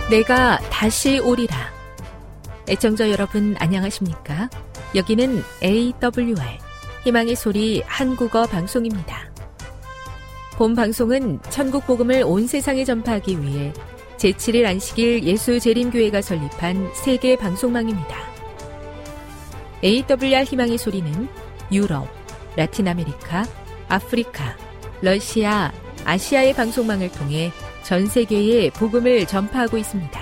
내가 다시 오리라. 애청자 여러분 안녕하십니까? 여기는 AWR 희망의 소리 한국어 방송입니다. 본 방송은 천국 복음을 온 세상에 전파하기 위해 제7일 안식일 예수재림교회가 설립한 세계 방송망입니다. AWR 희망의 소리는 유럽, 라틴 아메리카, 아프리카, 러시아, 아시아의 방송망을 통해 전 세계에 복음을 전파하고 있습니다.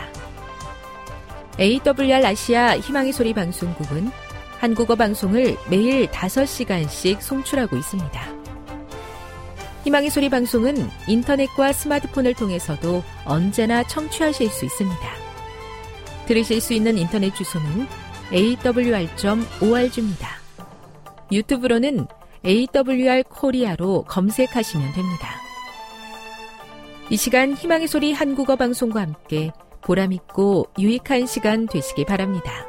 AWR 아시아 희망의 소리 방송국은 한국어 방송을 매일 5시간씩 송출하고 있습니다. 희망의 소리 방송은 인터넷과 스마트폰을 통해서도 언제나 청취하실 수 있습니다. 들으실 수 있는 인터넷 주소는 awr.org입니다. 유튜브로는 AWR 코리아로 검색하시면 됩니다. 이 시간 희망의 소리 한국어 방송과 함께 보람있고 유익한 시간 되시기 바랍니다.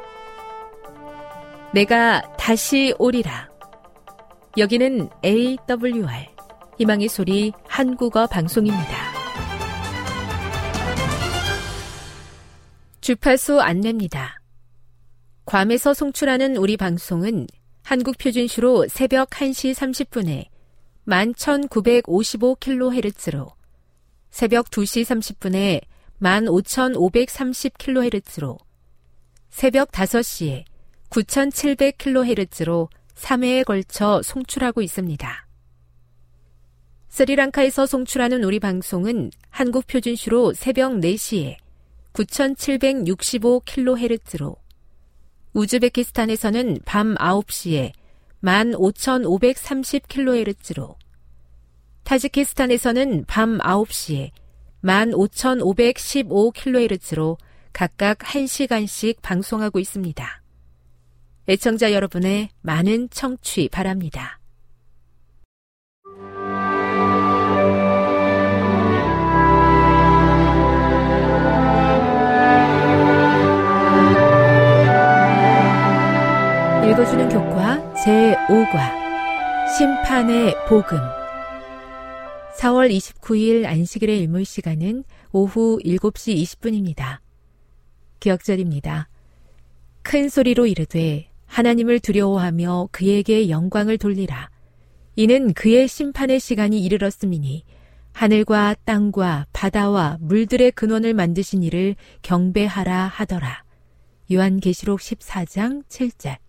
내가 다시 오리라. 여기는 AWR 희망의 소리 한국어 방송입니다. 주파수 안내입니다. 괌에서 송출하는 우리 방송은 한국 표준시로 새벽 1시 30분에 11,955kHz로 새벽 2시 30분에 15,530kHz로 새벽 5시에 9,700kHz로 3회에 걸쳐 송출하고 있습니다. 스리랑카에서 송출하는 우리 방송은 한국 표준시로 새벽 4시에 9,765kHz로 우즈베키스탄에서는 밤 9시에 15,530kHz로 타지키스탄에서는 밤 9시에 15,515kHz로 각각 1시간씩 방송하고 있습니다. 애청자 여러분의 많은 청취 바랍니다. 읽어주는 교과 제5과 심판의 복음. 4월 29일 안식일의 일몰 시간은 오후 7시 20분입니다. 기억절입니다. 큰 소리로 이르되 하나님을 두려워하며 그에게 영광을 돌리라. 이는 그의 심판의 시간이 이르렀음이니 하늘과 땅과 바다와 물들의 근원을 만드신 이를 경배하라 하더라. 요한계시록 14장 7절.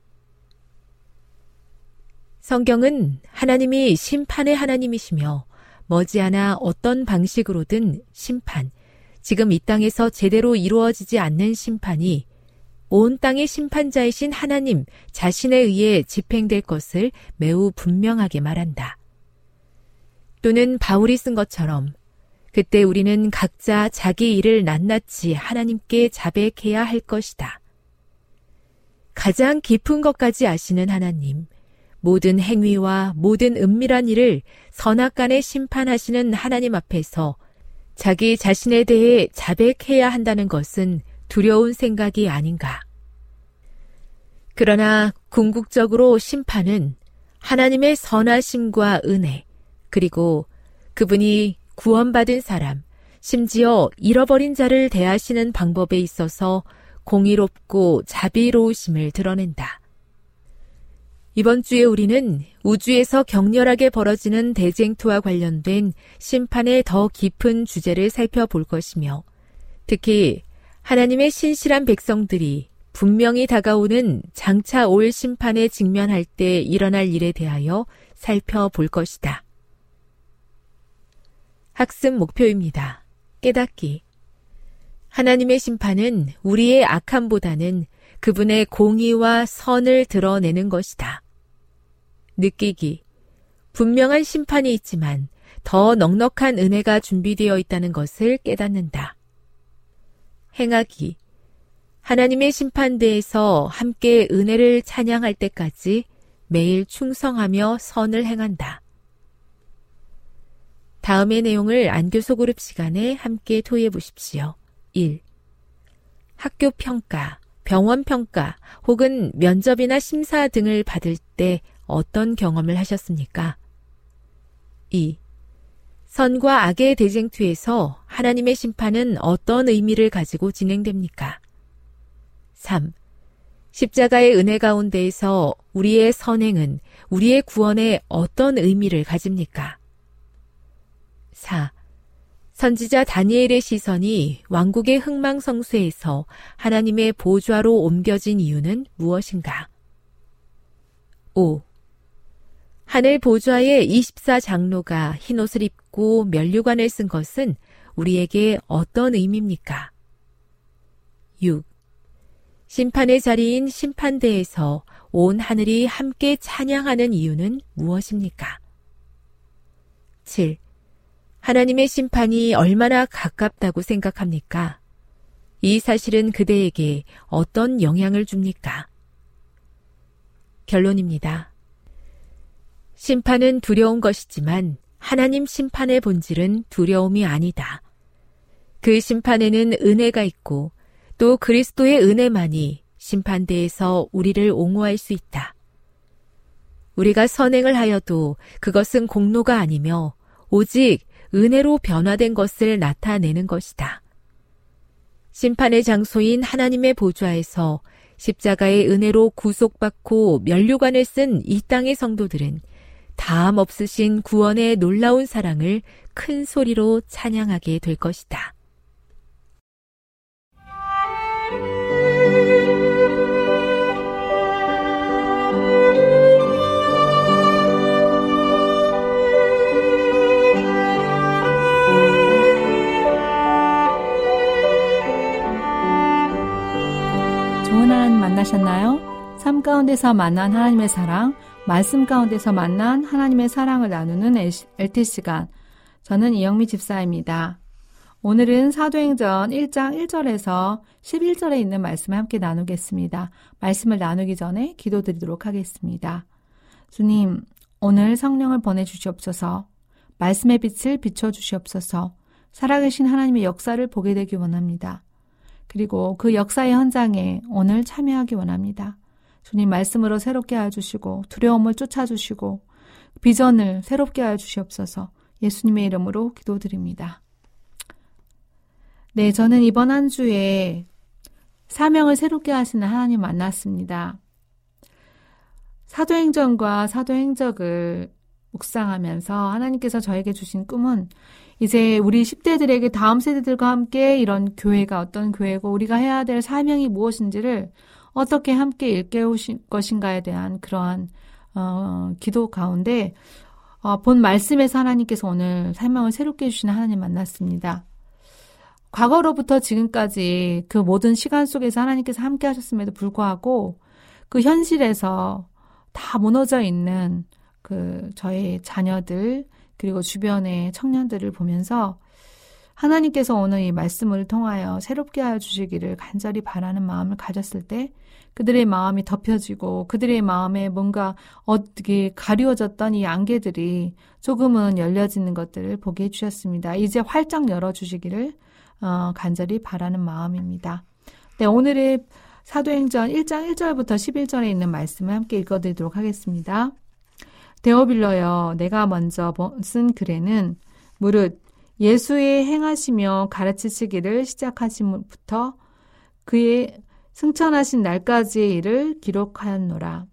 성경은 하나님이 심판의 하나님이시며 머지않아 어떤 방식으로든 심판, 지금 이 땅에서 제대로 이루어지지 않는 심판이 온 땅의 심판자이신 하나님 자신에 의해 집행될 것을 매우 분명하게 말한다. 또는 바울이 쓴 것처럼 그때 우리는 각자 자기 일을 낱낱이 하나님께 자백해야 할 것이다. 가장 깊은 것까지 아시는 하나님, 모든 행위와 모든 은밀한 일을 선악간에 심판하시는 하나님 앞에서 자기 자신에 대해 자백해야 한다는 것은 두려운 생각이 아닌가. 그러나 궁극적으로 심판은 하나님의 선하심과 은혜, 그리고 그분이 구원받은 사람, 심지어 잃어버린 자를 대하시는 방법에 있어서 공의롭고 자비로우심을 드러낸다. 이번 주에 우리는 우주에서 격렬하게 벌어지는 대쟁투와 관련된 심판의 더 깊은 주제를 살펴볼 것이며, 특히 하나님의 신실한 백성들이 분명히 다가오는 장차 올 심판에 직면할 때 일어날 일에 대하여 살펴볼 것이다. 학습 목표입니다. 깨닫기. 하나님의 심판은 우리의 악함보다는 그분의 공의와 선을 드러내는 것이다. 느끼기. 분명한 심판이 있지만 더 넉넉한 은혜가 준비되어 있다는 것을 깨닫는다. 행하기. 하나님의 심판대에서 함께 은혜를 찬양할 때까지 매일 충성하며 선을 행한다. 다음의 내용을 안교소 그룹 시간에 함께 토의해 보십시오. 1. 학교 평가, 병원 평가 혹은 면접이나 심사 등을 받을 때 어떤 경험을 하셨습니까? 2. 선과 악의 대쟁투에서 하나님의 심판은 어떤 의미를 가지고 진행됩니까? 3. 십자가의 은혜 가운데에서 우리의 선행은 우리의 구원에 어떤 의미를 가집니까? 4. 선지자 다니엘의 시선이 왕국의 흥망성쇠에서 하나님의 보좌로 옮겨진 이유는 무엇인가? 5. 하늘 보좌의 24장로가 흰옷을 입고 면류관을 쓴 것은 우리에게 어떤 의미입니까? 6. 심판의 자리인 심판대에서 온 하늘이 함께 찬양하는 이유는 무엇입니까? 7. 하나님의 심판이 얼마나 가깝다고 생각합니까? 이 사실은 그대에게 어떤 영향을 줍니까? 결론입니다. 심판은 두려운 것이지만 하나님 심판의 본질은 두려움이 아니다. 그 심판에는 은혜가 있고 또 그리스도의 은혜만이 심판대에서 우리를 옹호할 수 있다. 우리가 선행을 하여도 그것은 공로가 아니며 오직 은혜로 변화된 것을 나타내는 것이다. 심판의 장소인 하나님의 보좌에서 십자가의 은혜로 구속받고 면류관을 쓴 이 땅의 성도들은 다함 없으신 구원의 놀라운 사랑을 큰 소리로 찬양하게 될 것이다. 좋은 하나님 만나셨나요? 삶 가운데서 만난 하나님의 사랑, 말씀 가운데서 만난 하나님의 사랑을 나누는 LT 시간. 저는 이영미 집사입니다. 오늘은 사도행전 1장 1절에서 11절에 있는 말씀을 함께 나누겠습니다. 말씀을 나누기 전에 기도드리도록 하겠습니다. 주님, 오늘 성령을 보내주시옵소서. 말씀의 빛을 비춰주시옵소서. 살아계신 하나님의 역사를 보게 되기 원합니다. 그리고 그 역사의 현장에 오늘 참여하기 원합니다. 주님 말씀으로 새롭게 하여 주시고 두려움을 쫓아주시고 비전을 새롭게 하여 주시옵소서. 예수님의 이름으로 기도드립니다. 네, 저는 이번 한 주에 사명을 새롭게 하시는 하나님 만났습니다. 사도행전과 사도행적을 묵상하면서 하나님께서 저에게 주신 꿈은 이제 우리 10대들에게 다음 세대들과 함께 이런 교회가 어떤 교회고 우리가 해야 될 사명이 무엇인지를 어떻게 함께 일깨우실 것인가에 대한 그러한 기도 가운데 본 말씀에서 하나님께서 오늘 사명을 새롭게 해주시는 하나님 만났습니다. 과거로부터 지금까지 그 모든 시간 속에서 하나님께서 함께 하셨음에도 불구하고 그 현실에서 다 무너져 있는 그 저의 자녀들 그리고 주변의 청년들을 보면서 하나님께서 오늘 이 말씀을 통하여 새롭게 하여 주시기를 간절히 바라는 마음을 가졌을 때 그들의 마음이 덮여지고 그들의 마음에 뭔가 어떻게 가리워졌던 이 안개들이 조금은 열려지는 것들을 보게 해주셨습니다. 이제 활짝 열어주시기를 간절히 바라는 마음입니다. 네, 오늘의 사도행전 1장 1절부터 11절에 있는 말씀을 함께 읽어드리도록 하겠습니다. 데오빌러여, 내가 먼저 쓴 글에는 무릇 예수의 행하시며 가르치시기를 시작하심부터 그의 승천하신 날까지의 일을 기록하였노라.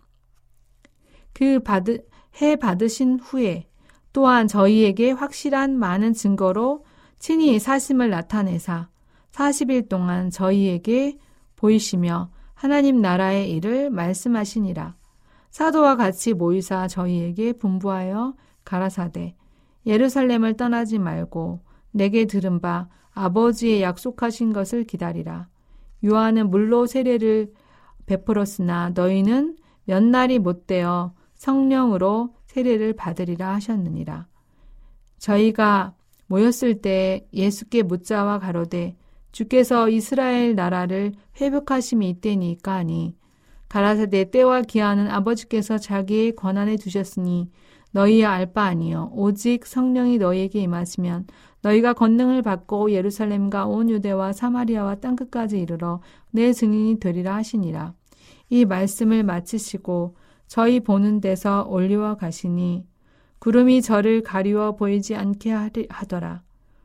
해 받으신 후에 또한 저희에게 확실한 많은 증거로 친히 사심을 나타내사 40일 동안 저희에게 보이시며 하나님 나라의 일을 말씀하시니라. 사도와 같이 모이사 저희에게 분부하여 가라사대 예루살렘을 떠나지 말고 내게 들은 바 아버지의 약속하신 것을 기다리라. 요한은 물로 세례를 베풀었으나 너희는 몇 날이 못되어 성령으로 세례를 받으리라 하셨느니라. 저희가 모였을 때 예수께 묻자와 가로되 주께서 이스라엘 나라를 회복하심이 이때니까 하니 가라사대 때와 기한은 아버지께서 자기의 권한에 두셨으니 너희의 알 바 아니요 오직 성령이 너희에게 임하시면 너희가 권능을 받고 예루살렘과 온 유대와 사마리아와 땅끝까지 이르러 내 증인이 되리라 하시니라. 이 말씀을 마치시고 저희 보는 데서 올리워 가시니 구름이 저를 가리워 보이지 않게 하더라.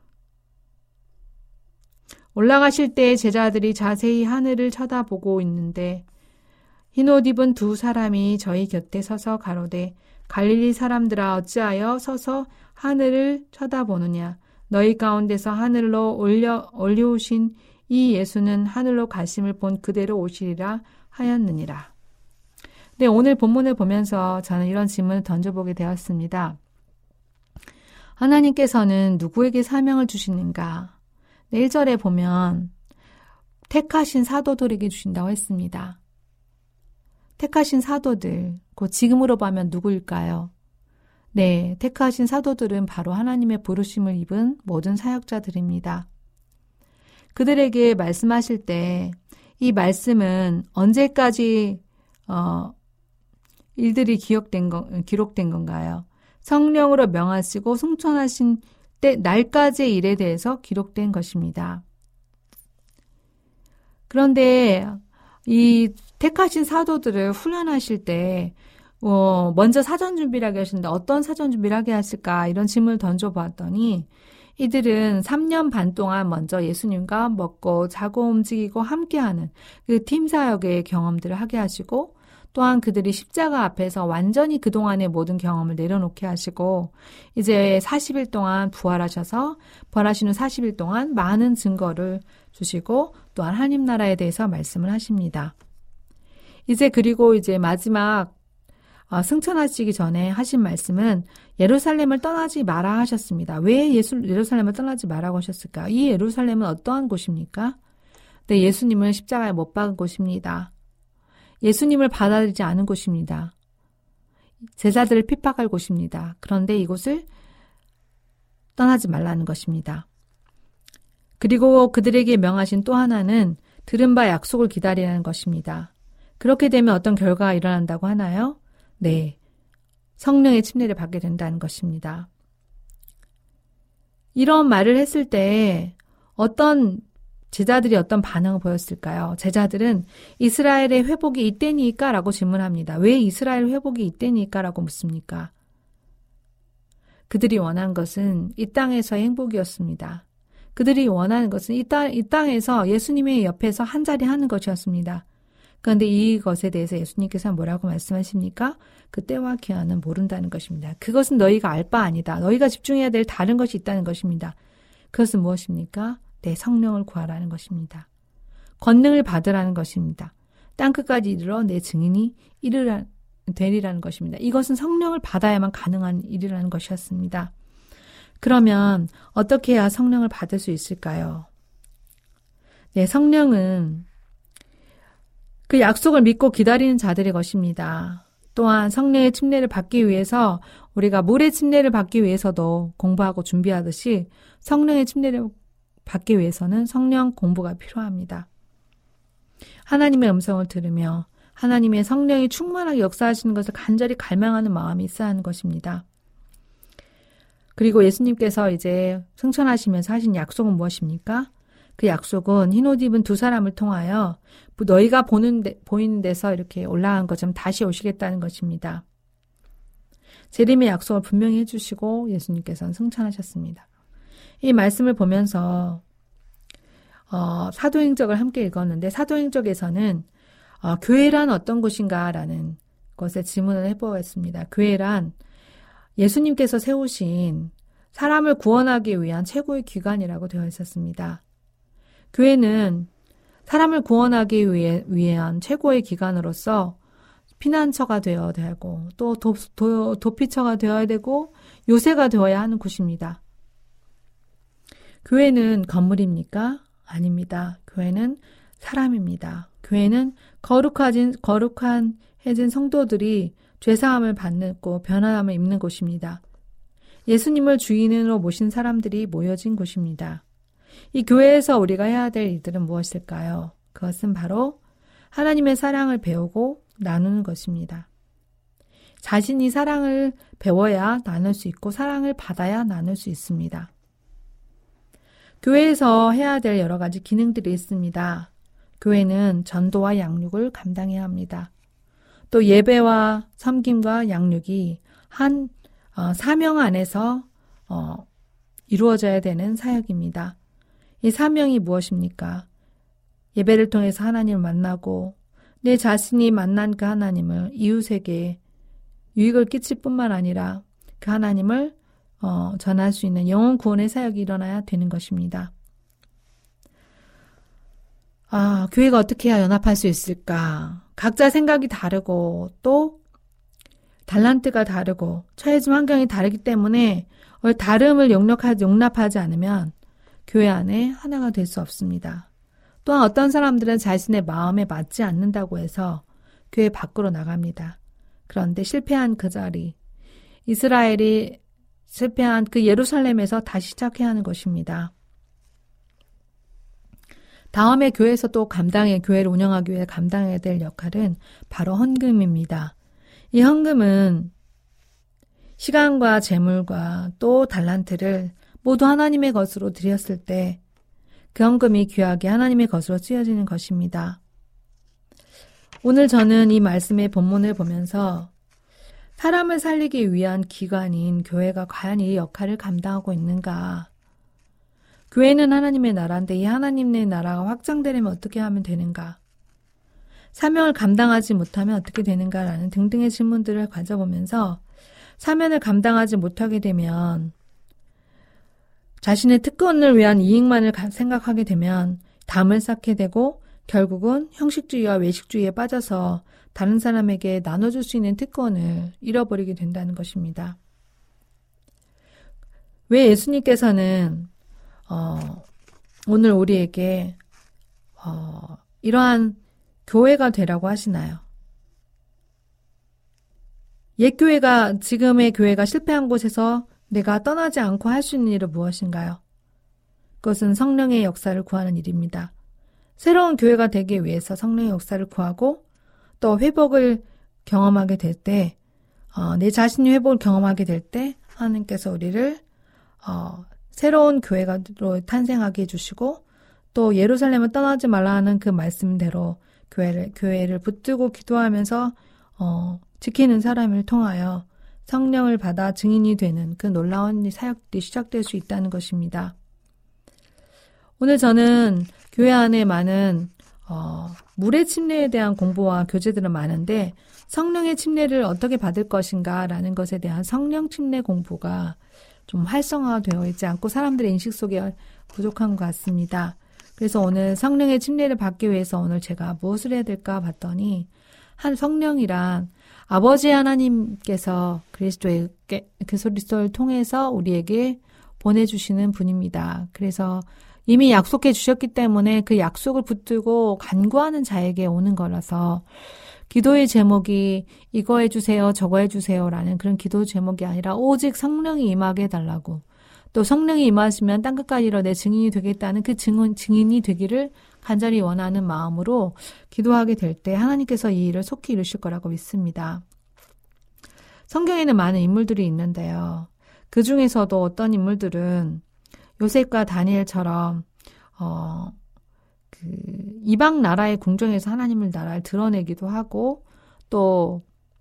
올라가실 때 제자들이 자세히 하늘을 쳐다보고 있는데 흰옷 입은 두 사람이 저희 곁에 서서 가로되 갈릴리 사람들아 어찌하여 서서 하늘을 쳐다보느냐. 너희 가운데서 하늘로 올려오신 이 예수는 하늘로 가심을 본 그대로 오시리라 하였느니라. 네, 오늘 본문을 보면서 저는 이런 질문을 던져보게 되었습니다. 하나님께서는 누구에게 사명을 주시는가? 1절에 보면 택하신 사도들에게 주신다고 했습니다. 택하신 사도들, 곧 지금으로 보면 누구일까요? 네, 택하신 사도들은 바로 하나님의 부르심을 입은 모든 사역자들입니다. 그들에게 말씀하실 때 이 말씀은 언제까지 일들이 기록된 건가요? 성령으로 명하시고 승천하신 때 날까지의 일에 대해서 기록된 것입니다. 그런데 이 택하신 사도들을 훈련하실 때 먼저 사전 준비를 하게 하시는데 어떤 사전 준비를 하게 하실까 이런 질문을 던져보았더니 이들은 3년 반 동안 먼저 예수님과 먹고 자고 움직이고 함께하는 그 팀 사역의 경험들을 하게 하시고 또한 그들이 십자가 앞에서 완전히 그동안의 모든 경험을 내려놓게 하시고 이제 40일 동안 부활하셔서 부활하신 후 40일 동안 많은 증거를 주시고 또한 하나님 나라에 대해서 말씀을 하십니다. 그리고 마지막 승천하시기 전에 하신 말씀은 예루살렘을 떠나지 마라 하셨습니다. 왜 예루살렘을 떠나지 마라고 하셨을까요? 이 예루살렘은 어떠한 곳입니까? 네, 예수님을 십자가에 못 박은 곳입니다. 예수님을 받아들이지 않은 곳입니다. 제자들을 핍박할 곳입니다. 그런데 이곳을 떠나지 말라는 것입니다. 그리고 그들에게 명하신 또 하나는 들은 바 약속을 기다리라는 것입니다. 그렇게 되면 어떤 결과가 일어난다고 하나요? 네, 성령의 침례를 받게 된다는 것입니다. 이런 말을 했을 때 제자들이 어떤 반응을 보였을까요? 제자들은 이스라엘의 회복이 이때니까? 라고 질문합니다. 왜 이스라엘 회복이 이때니까? 라고 묻습니까? 그들이 원한 것은 이 땅에서의 행복이었습니다. 그들이 원하는 것은 이 땅에서 예수님의 옆에서 한자리 하는 것이었습니다. 그런데 이것에 대해서 예수님께서 뭐라고 말씀하십니까? 그 때와 기한은 모른다는 것입니다. 그것은 너희가 알 바 아니다. 너희가 집중해야 될 다른 것이 있다는 것입니다. 그것은 무엇입니까? 내 성령을 구하라는 것입니다. 권능을 받으라는 것입니다. 땅끝까지 이르러 내 증인이 되리라는 것입니다. 이것은 성령을 받아야만 가능한 일이라는 것이었습니다. 그러면 어떻게 해야 성령을 받을 수 있을까요? 네, 성령은 그 약속을 믿고 기다리는 자들의 것입니다. 또한 성령의 침례를 받기 위해서 우리가 물의 침례를 받기 위해서도 공부하고 준비하듯이 성령의 침례를 받기 위해서는 성령 공부가 필요합니다. 하나님의 음성을 들으며 하나님의 성령이 충만하게 역사하시는 것을 간절히 갈망하는 마음이 있어야 하는 것입니다. 그리고 예수님께서 승천하시면서 하신 약속은 무엇입니까? 그 약속은 흰옷 입은 두 사람을 통하여 너희가 보이는 데서 이렇게 올라간 것처럼 다시 오시겠다는 것입니다. 재림의 약속을 분명히 해주시고 예수님께서는 승천하셨습니다. 이 말씀을 보면서 사도행적을 함께 읽었는데 사도행적에서는 교회란 어떤 곳인가라는 것에 질문을 해보았습니다. 교회란 예수님께서 세우신 사람을 구원하기 위한 최고의 기관이라고 되어 있었습니다. 교회는 사람을 구원하기 위한 최고의 기관으로서 피난처가 되어야 되고 또 도피처가 되어야 되고 요새가 되어야 하는 곳입니다. 교회는 건물입니까? 아닙니다. 교회는 사람입니다. 교회는 거룩해진 성도들이 죄사함을 받고 변화함을 입는 곳입니다. 예수님을 주인으로 모신 사람들이 모여진 곳입니다. 이 교회에서 우리가 해야 될 일들은 무엇일까요? 그것은 바로 하나님의 사랑을 배우고 나누는 것입니다. 자신이 사랑을 배워야 나눌 수 있고 사랑을 받아야 나눌 수 있습니다. 교회에서 해야 될 여러 가지 기능들이 있습니다. 교회는 전도와 양육을 감당해야 합니다. 또 예배와 섬김과 양육이 한 사명 안에서 이루어져야 되는 사역입니다. 이 사명이 무엇입니까? 예배를 통해서 하나님을 만나고 내 자신이 만난 그 하나님을 이웃에게 유익을 끼칠 뿐만 아니라 그 하나님을 전할 수 있는 영혼 구원의 사역이 일어나야 되는 것입니다. 교회가 어떻게 해야 연합할 수 있을까? 각자 생각이 다르고 또 달란트가 다르고 처해진 환경이 다르기 때문에 다름을 용납하지 않으면 교회 안에 하나가 될 수 없습니다. 또한 어떤 사람들은 자신의 마음에 맞지 않는다고 해서 교회 밖으로 나갑니다. 그런데 실패한 그 자리, 이스라엘이 실패한 그 예루살렘에서 다시 시작해야 하는 것입니다. 다음에 교회에서 또 교회를 운영하기 위해 감당해야 될 역할은 바로 헌금입니다. 이 헌금은 시간과 재물과 또 달란트를 모두 하나님의 것으로 드렸을 때 그 헌금이 귀하게 하나님의 것으로 쓰여지는 것입니다. 오늘 저는 이 말씀의 본문을 보면서 사람을 살리기 위한 기관인 교회가 과연 이 역할을 감당하고 있는가? 교회는 하나님의 나라인데 이 하나님의 나라가 확장되려면 어떻게 하면 되는가? 사명을 감당하지 못하면 어떻게 되는가라는 등등의 질문들을 가져보면서 사명을 감당하지 못하게 되면 자신의 특권을 위한 이익만을 생각하게 되면 담을 쌓게 되고 결국은 형식주의와 외식주의에 빠져서 다른 사람에게 나눠줄 수 있는 특권을 잃어버리게 된다는 것입니다. 왜 예수님께서는 오늘 우리에게 이러한 교회가 되라고 하시나요? 옛 교회가 지금의 교회가 실패한 곳에서 내가 떠나지 않고 할 수 있는 일은 무엇인가요? 그것은 성령의 역사를 구하는 일입니다. 새로운 교회가 되기 위해서 성령의 역사를 구하고 또 회복을 경험하게 될 때, 내 자신이 회복을 경험하게 될 때 하나님께서 우리를 새로운 교회가로 탄생하게 해주시고 또 예루살렘을 떠나지 말라는 그 말씀대로 교회를 붙들고 기도하면서 지키는 사람을 통하여 성령을 받아 증인이 되는 그 놀라운 사역들이 시작될 수 있다는 것입니다. 오늘 저는 교회 안에 많은 물의 침례에 대한 공부와 교재들은 많은데 성령의 침례를 어떻게 받을 것인가라는 것에 대한 성령 침례 공부가 좀 활성화되어 있지 않고 사람들의 인식 속에 부족한 것 같습니다. 그래서 오늘 성령의 침례를 받기 위해서 오늘 제가 무엇을 해야 될까 봤더니 한 성령이란 아버지 하나님께서 그리스도를 통해서 우리에게 보내주시는 분입니다. 그래서 이미 약속해 주셨기 때문에 그 약속을 붙들고 간구하는 자에게 오는 거라서 기도의 제목이 이거 해주세요, 저거 해주세요라는 그런 기도 제목이 아니라 오직 성령이 임하게 해달라고 또 성령이 임하시면 땅끝까지 이뤄 내 증인이 되겠다는 그 증인이 되기를 간절히 원하는 마음으로 기도하게 될 때 하나님께서 이 일을 속히 이루실 거라고 믿습니다. 성경에는 많은 인물들이 있는데요. 그 중에서도 어떤 인물들은 요셉과 다니엘처럼 이방 나라의 궁정에서 하나님의 나라를 드러내기도 하고 또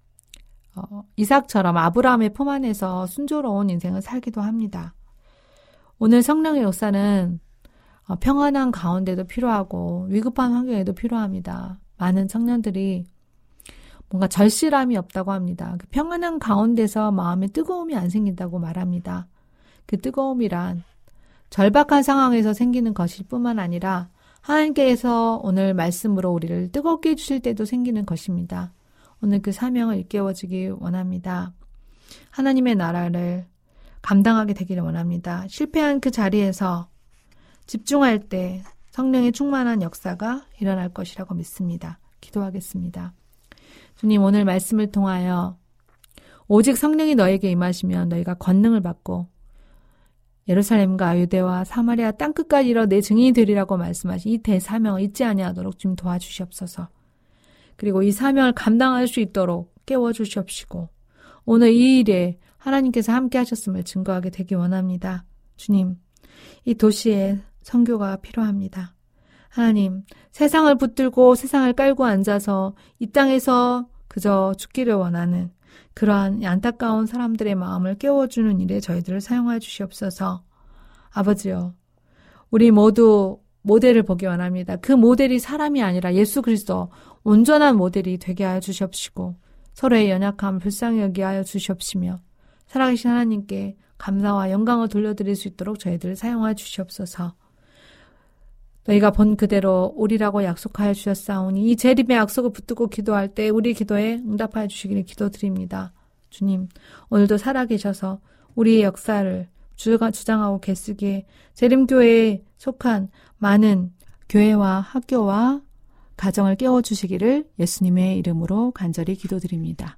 이삭처럼 아브라함의 품 안에서 순조로운 인생을 살기도 합니다. 오늘 성령의 역사는 평안한 가운데도 필요하고 위급한 환경에도 필요합니다. 많은 청년들이 뭔가 절실함이 없다고 합니다. 그 평안한 가운데서 마음에 뜨거움이 안 생긴다고 말합니다. 그 뜨거움이란 절박한 상황에서 생기는 것일 뿐만 아니라 하나님께서 오늘 말씀으로 우리를 뜨겁게 해주실 때도 생기는 것입니다. 오늘 그 사명을 일깨워지기 원합니다. 하나님의 나라를 감당하게 되기를 원합니다. 실패한 그 자리에서 집중할 때 성령의 충만한 역사가 일어날 것이라고 믿습니다. 기도하겠습니다. 주님, 오늘 말씀을 통하여 오직 성령이 너에게 임하시면 너희가 권능을 받고 예루살렘과 유대와 사마리아 땅끝까지 이뤄 내 증인이 되리라고 말씀하신 이 대사명을 잊지 아니하도록 주님 도와주시옵소서. 그리고 이 사명을 감당할 수 있도록 깨워주시옵시고 오늘 이 일에 하나님께서 함께 하셨음을 증거하게 되기 원합니다. 주님, 이 도시에 선교가 필요합니다. 하나님, 세상을 붙들고 세상을 깔고 앉아서 이 땅에서 그저 죽기를 원하는 그러한 안타까운 사람들의 마음을 깨워주는 일에 저희들을 사용하여 주시옵소서. 아버지요, 우리 모두 모델을 보기 원합니다. 그 모델이 사람이 아니라 예수 그리스도 온전한 모델이 되게 하여 주시옵시고 서로의 연약함을 불쌍히 여기게 하여 주시옵시며 살아계신 하나님께 감사와 영광을 돌려드릴 수 있도록 저희들을 사용하여 주시옵소서. 너희가 본 그대로 오리라고 약속하여 주셨사오니 이 재림의 약속을 붙들고 기도할 때 우리 기도에 응답하여 주시기를 기도드립니다. 주님, 오늘도 살아계셔서 우리의 역사를 주장하고 계시기에 재림교회에 속한 많은 교회와 학교와 가정을 깨워주시기를 예수님의 이름으로 간절히 기도드립니다.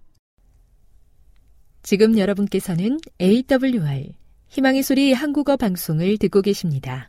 지금 여러분께서는 AWR 희망의 소리 한국어 방송을 듣고 계십니다.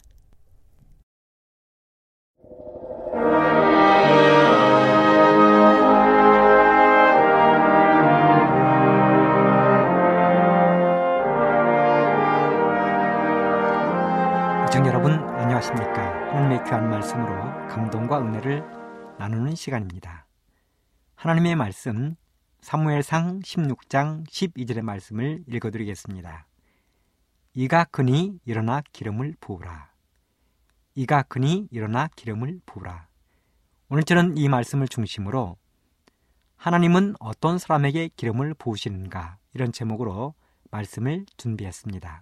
애청 여러분 안녕하십니까? 하나님의 귀한 말씀으로 감동과 은혜를 나누는 시간입니다. 하나님의 말씀 사무엘상 16장 12절의 말씀을 읽어드리겠습니다. 이가 그니 일어나 기름을 부으라. 이가 그니 일어나 기름을 부으라. 오늘 저는 이 말씀을 중심으로 하나님은 어떤 사람에게 기름을 부으시는가 이런 제목으로 말씀을 준비했습니다.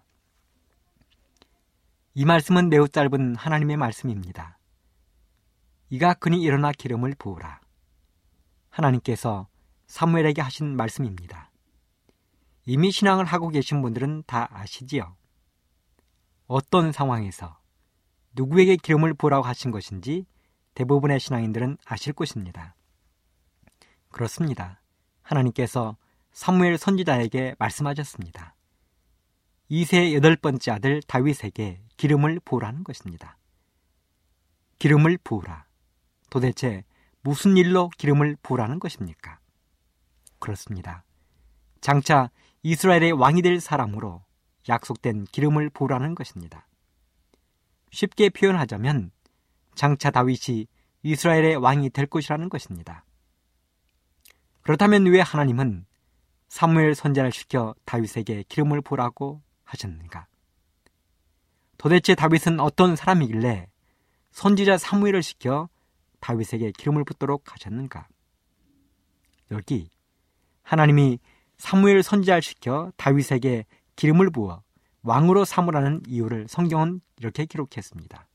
이 말씀은 매우 짧은 하나님의 말씀입니다. 이가 그니 일어나 기름을 부으라. 하나님께서 사무엘에게 하신 말씀입니다. 이미 신앙을 하고 계신 분들은 다 아시지요? 어떤 상황에서 누구에게 기름을 부으라고 하신 것인지 대부분의 신앙인들은 아실 것입니다. 그렇습니다. 하나님께서 사무엘 선지자에게 말씀하셨습니다. 이새의 8번째 아들 다윗에게 기름을 부으라는 것입니다. 기름을 부으라. 도대체 무슨 일로 기름을 부으라는 것입니까? 그렇습니다. 장차 이스라엘의 왕이 될 사람으로 약속된 기름을 부으라는 것입니다. 쉽게 표현하자면 장차 다윗이 이스라엘의 왕이 될 것이라는 것입니다. 그렇다면 왜 하나님은 사무엘 선지자를 시켜 다윗에게 기름을 부으라고 하셨는가? 도대체 다윗은 어떤 사람이길래 선지자 사무엘을 시켜 다윗에게 기름을 붓도록 하셨는가? 여기 하나님이 사무엘 선지자를 시켜 다윗에게 기름을 부어 왕으로 삼으라는 이유를 성경은 이렇게 기록했습니다.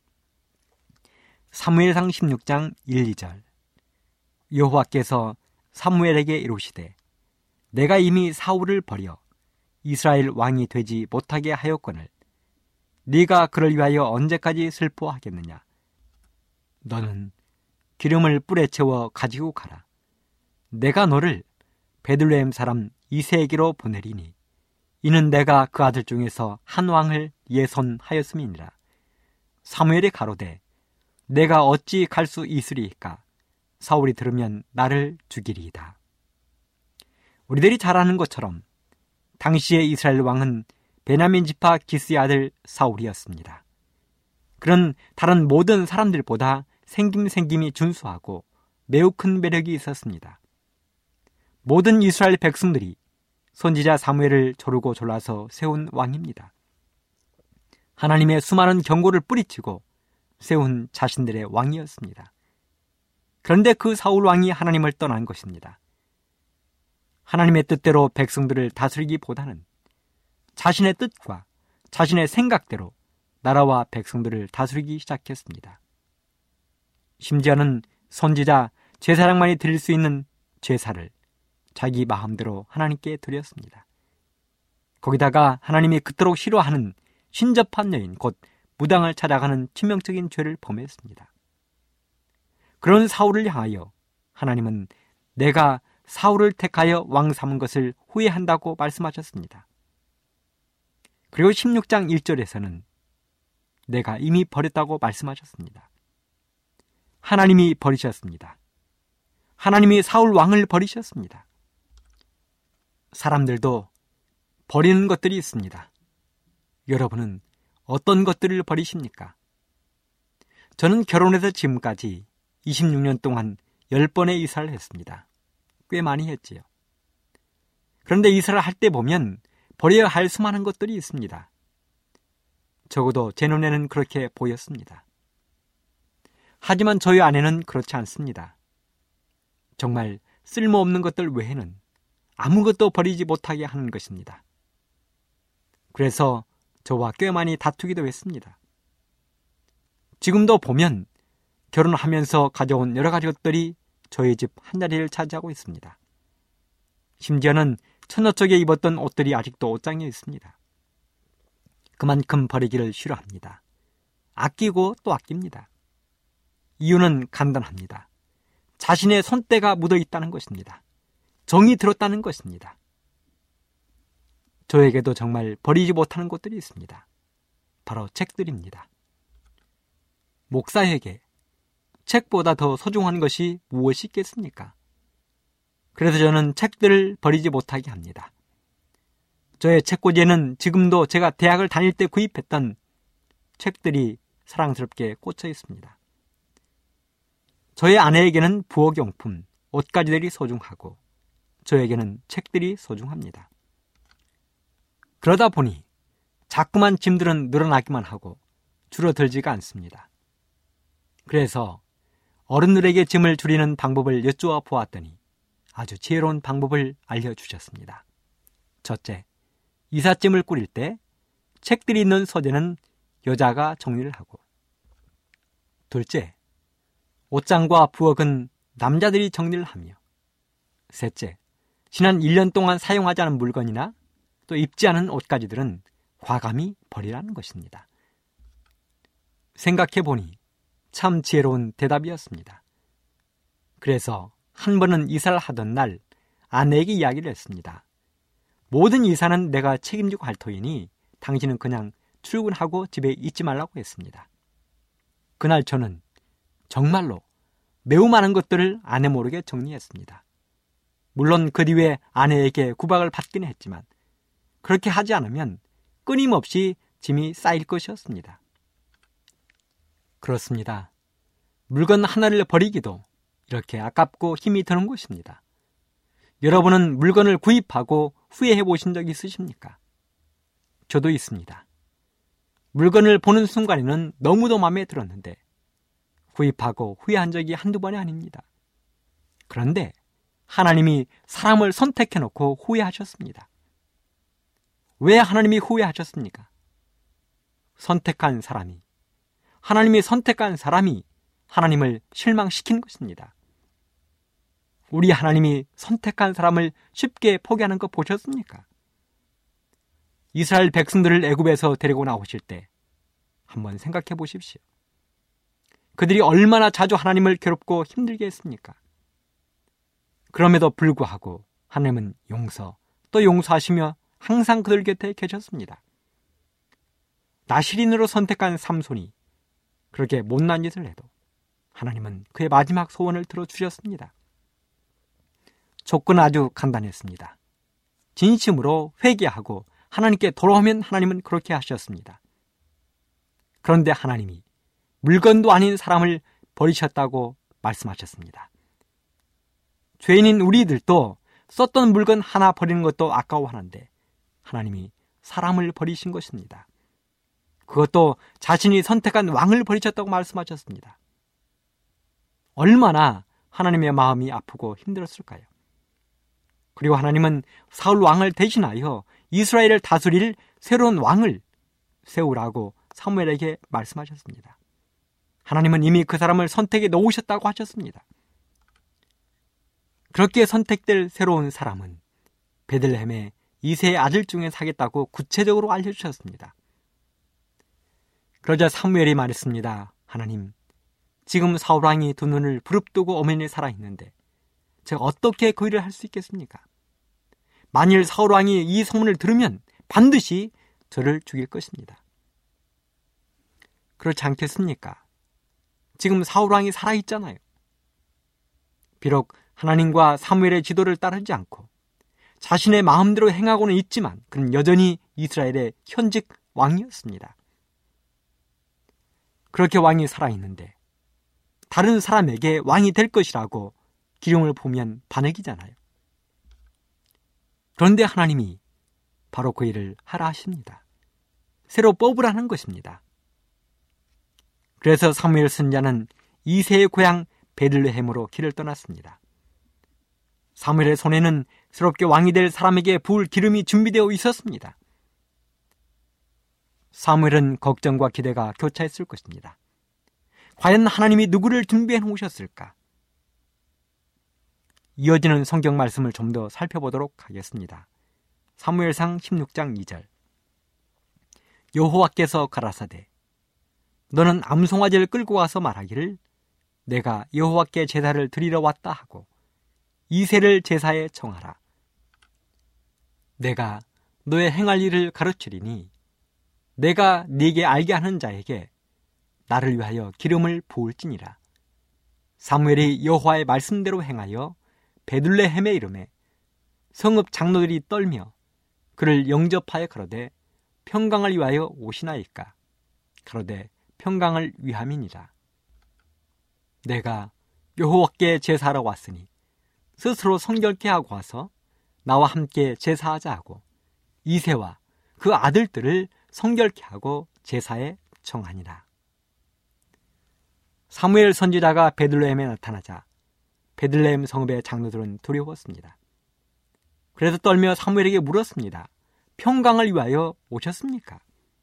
사무엘상 16장 1, 2절 여호와께서 사무엘에게 이르시되 내가 이미 사울을 버려 이스라엘 왕이 되지 못하게 하였거늘 네가 그를 위하여 언제까지 슬퍼하겠느냐? 너는 기름을 뿔에 채워 가지고 가라. 내가 너를 베들레헴 사람 이새에게로 보내리니 이는 내가 그 아들 중에서 한 왕을 예선하였음이니라. 사무엘이 가로되 내가 어찌 갈 수 있으리이까? 사울이 들으면 나를 죽이리이다. 우리들이 잘 아는 것처럼 당시의 이스라엘 왕은 베냐민 지파 기스의 아들 사울이었습니다. 그는 다른 모든 사람들보다 생김이 준수하고 매우 큰 매력이 있었습니다. 모든 이스라엘 백성들이 선지자 사무엘을 조르고 졸라서 세운 왕입니다. 하나님의 수많은 경고를 뿌리치고 세운 자신들의 왕이었습니다. 그런데 그 사울 왕이 하나님을 떠난 것입니다. 하나님의 뜻대로 백성들을 다스리기보다는 자신의 뜻과 자신의 생각대로 나라와 백성들을 다스리기 시작했습니다. 심지어는 선지자 제사장만이 드릴 수 있는 제사를 자기 마음대로 하나님께 드렸습니다. 거기다가 하나님이 그토록 싫어하는 신접한 여인 곧 무당을 찾아가는 치명적인 죄를 범했습니다. 그런 사울을 향하여 하나님은 내가 사울을 택하여 왕 삼은 것을 후회한다고 말씀하셨습니다. 그리고 16장 1절에서는 내가 이미 버렸다고 말씀하셨습니다. 하나님이 버리셨습니다. 하나님이 사울 왕을 버리셨습니다. 사람들도 버리는 것들이 있습니다. 여러분은 어떤 것들을 버리십니까? 저는 결혼해서 지금까지 26년 동안 10번의 이사를 했습니다. 꽤 많이 했지요. 그런데 이사를 할 때 보면 버려야 할 수많은 것들이 있습니다. 적어도 제 눈에는 그렇게 보였습니다. 하지만 저희 아내는 그렇지 않습니다. 정말 쓸모없는 것들 외에는 아무것도 버리지 못하게 하는 것입니다. 그래서 저와 꽤 많이 다투기도 했습니다. 지금도 보면 결혼하면서 가져온 여러 가지 것들이 저희 집 한자리를 차지하고 있습니다. 심지어는 처녀 쪽에 입었던 옷들이 아직도 옷장에 있습니다. 그만큼 버리기를 싫어합니다. 아끼고 또 아낍니다. 이유는 간단합니다. 자신의 손때가 묻어 있다는 것입니다. 정이 들었다는 것입니다. 저에게도 정말 버리지 못하는 것들이 있습니다. 바로 책들입니다. 목사에게 책보다 더 소중한 것이 무엇이 있겠습니까? 그래서 저는 책들을 버리지 못하게 합니다. 저의 책꽂이에는 지금도 제가 대학을 다닐 때 구입했던 책들이 사랑스럽게 꽂혀 있습니다. 저의 아내에게는 부엌용품, 옷가지들이 소중하고 저에게는 책들이 소중합니다. 그러다 보니 자꾸만 짐들은 늘어나기만 하고 줄어들지가 않습니다. 그래서 어른들에게 짐을 줄이는 방법을 여쭈어 보았더니 아주 지혜로운 방법을 알려주셨습니다. 첫째, 이삿짐을 꾸릴 때 책들이 있는 서재는 여자가 정리를 하고, 둘째, 옷장과 부엌은 남자들이 정리를 하며, 셋째, 지난 1년 동안 사용하지 않은 물건이나 또 입지 않은 옷가지들은 과감히 버리라는 것입니다. 생각해보니 참 지혜로운 대답이었습니다. 그래서 한 번은 이사를 하던 날 아내에게 이야기를 했습니다. 모든 이사는 내가 책임지고 할 터이니 당신은 그냥 출근하고 집에 있지 말라고 했습니다. 그날 저는 정말로 매우 많은 것들을 아내 모르게 정리했습니다. 물론 그 뒤에 아내에게 구박을 받긴 했지만 그렇게 하지 않으면 끊임없이 짐이 쌓일 것이었습니다. 그렇습니다. 물건 하나를 버리기도 이렇게 아깝고 힘이 드는 것입니다. 여러분은 물건을 구입하고 후회해 보신 적 있으십니까? 저도 있습니다. 물건을 보는 순간에는 너무도 마음에 들었는데 구입하고 후회한 적이 한두 번이 아닙니다. 그런데 하나님이 사람을 선택해놓고 후회하셨습니다. 왜 하나님이 후회하셨습니까? 선택한 사람이, 하나님이 선택한 사람이 하나님을 실망시킨 것입니다. 우리 하나님이 선택한 사람을 쉽게 포기하는 거 보셨습니까? 이스라엘 백성들을 애굽에서 데리고 나오실 때 한번 생각해 보십시오. 그들이 얼마나 자주 하나님을 괴롭고 힘들게 했습니까? 그럼에도 불구하고 하나님은 또 용서하시며 항상 그들 곁에 계셨습니다. 나실인으로 선택한 삼손이 그렇게 못난 짓을 해도 하나님은 그의 마지막 소원을 들어주셨습니다. 조건은 아주 간단했습니다. 진심으로 회개하고 하나님께 돌아오면 하나님은 그렇게 하셨습니다. 그런데 하나님이 물건도 아닌 사람을 버리셨다고 말씀하셨습니다. 죄인인 우리들도 썼던 물건 하나 버리는 것도 아까워하는데 하나님이 사람을 버리신 것입니다. 그것도 자신이 선택한 왕을 버리셨다고 말씀하셨습니다. 얼마나 하나님의 마음이 아프고 힘들었을까요? 그리고 하나님은 사울 왕을 대신하여 이스라엘을 다스릴 새로운 왕을 세우라고 사무엘에게 말씀하셨습니다. 하나님은 이미 그 사람을 선택해 놓으셨다고 하셨습니다. 그렇게 선택될 새로운 사람은 베들레헴의 이새의 아들 중에 사겠다고 구체적으로 알려주셨습니다. 그러자 사무엘이 말했습니다. 하나님, 지금 사울왕이 두 눈을 부릅뜨고 엄연히 살아있는데 제가 어떻게 그 일을 할 수 있겠습니까? 만일 사울왕이 이 소문을 들으면 반드시 저를 죽일 것입니다. 그렇지 않겠습니까? 지금 사울왕이 살아있잖아요. 비록 하나님과 사무엘의 지도를 따르지 않고 자신의 마음대로 행하고는 있지만 그는 여전히 이스라엘의 현직 왕이었습니다. 그렇게 왕이 살아있는데 다른 사람에게 왕이 될 것이라고 기룡을 보면 반역이잖아요. 그런데 하나님이 바로 그 일을 하라 하십니다. 새로 뽑으라는 것입니다. 그래서 사무엘 선지자는 이새의 고향 베들레헴으로 길을 떠났습니다. 사무엘의 손에는 새롭게 왕이 될 사람에게 부을 기름이 준비되어 있었습니다. 사무엘은 걱정과 기대가 교차했을 것입니다. 과연 하나님이 누구를 준비해 놓으셨을까? 이어지는 성경 말씀을 좀 더 살펴보도록 하겠습니다. 사무엘상 16장 2절. 여호와께서 가라사대 너는 암송아지를 끌고 와서 말하기를 내가 여호와께 제사를 드리러 왔다 하고 이새를 제사에 청하라. 내가 너의 행할 일을 가르치리니 내가 네게 알게 하는 자에게 나를 위하여 기름을 부을지니라. 사무엘이 여호와의 말씀대로 행하여 베들레헴에 이르매 성읍 장로들이 떨며 그를 영접하여 가로되 평강을 위하여 오시나이까? 가로되 평강을 위함이니라. 내가 여호와께 제사하러 왔으니 스스로 성결케 하고 와서 나와 함께 제사하자 하고 이새와 그 아들들을 성결케 하고 제사에 청하니라. 사무엘 선지자가 베들레헴에 나타나자 베들레헴 성읍의 장로들은 두려웠습니다. 그래서 떨며 사무엘에게 물었습니다. 평강을 위하여 오셨습니까?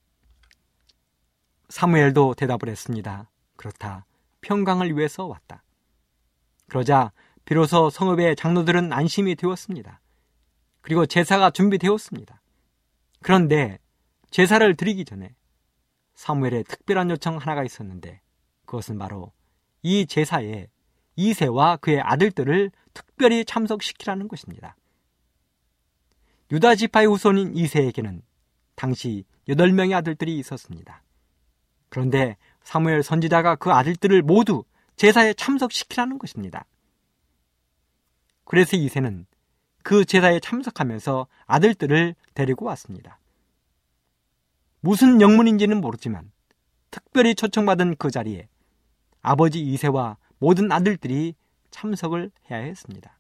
사무엘도 대답을 했습니다. 그렇다. 평강을 위해서 왔다. 그러자 비로소 성읍의 장로들은 안심이 되었습니다. 그리고 제사가 준비되었습니다. 그런데 제사를 드리기 전에 사무엘의 특별한 요청 하나가 있었는데 그것은 바로 이 제사에 이새와 그의 아들들을 특별히 참석시키라는 것입니다. 유다 지파의 후손인 이새에게는 당시 8명의 아들들이 있었습니다. 그런데 사무엘 선지자가 그 아들들을 모두 제사에 참석시키라는 것입니다. 그래서 이새는 그 제사에 참석하면서 아들들을 데리고 왔습니다. 무슨 영문인지는 모르지만 특별히 초청받은 그 자리에 아버지 이새와 모든 아들들이 참석을 해야 했습니다.